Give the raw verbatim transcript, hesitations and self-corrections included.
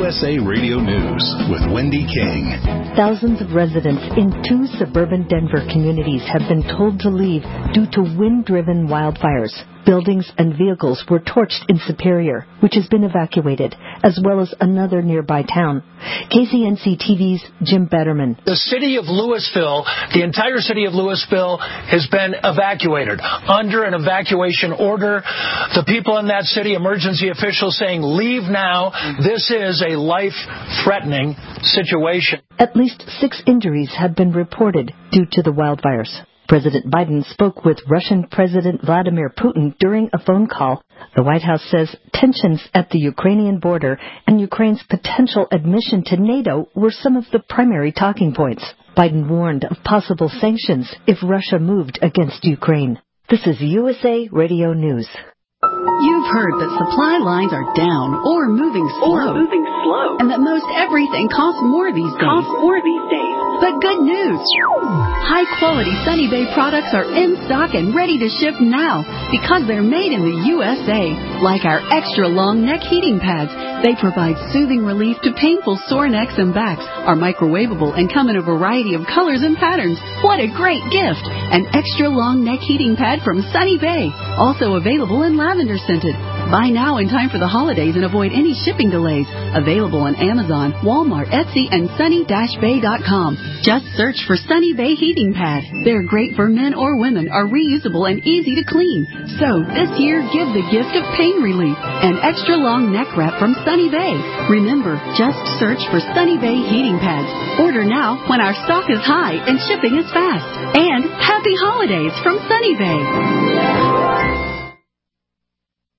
S A Radio News with Wendy King. Thousands of residents in two suburban Denver communities have been told to leave due to wind-driven wildfires. Buildings and vehicles were torched in Superior, which has been evacuated, as well as another nearby town. K C N C T V's Jim Betterman. The city of Louisville, the entire city of Louisville has been evacuated under an evacuation order. The people in that city, emergency officials saying, leave now. This is a life-threatening situation. At least six injuries have been reported due to the wildfires. President Biden spoke with Russian President Vladimir Putin during a phone call. The White House says tensions at the Ukrainian border and Ukraine's potential admission to NATO were some of the primary talking points. Biden warned of possible sanctions if Russia moved against Ukraine. This is U S A Radio News. You've heard that supply lines are down or moving slow, or moving slow, and that most everything costs more these days. Costs more these days. But good news! High-quality Sunny Bay products are in stock and ready to ship now because they're made in the U S A. Like our extra-long neck heating pads, they provide soothing relief to painful sore necks and backs, are microwavable and come in a variety of colors and patterns. What a great gift! An extra-long neck heating pad from Sunny Bay, also available in lavender scented. Buy now in time for the holidays and avoid any shipping delays. Available on Amazon, Walmart, Etsy, and sunny dash bay dot com. Just search for Sunny Bay Heating Pad. They're great for men or women, are reusable and easy to clean. So this year, give the gift of pain relief. An extra long neck wrap from Sunny Bay. Remember, just search for Sunny Bay Heating Pads. Order now when our stock is high and shipping is fast. And happy holidays from Sunny Bay.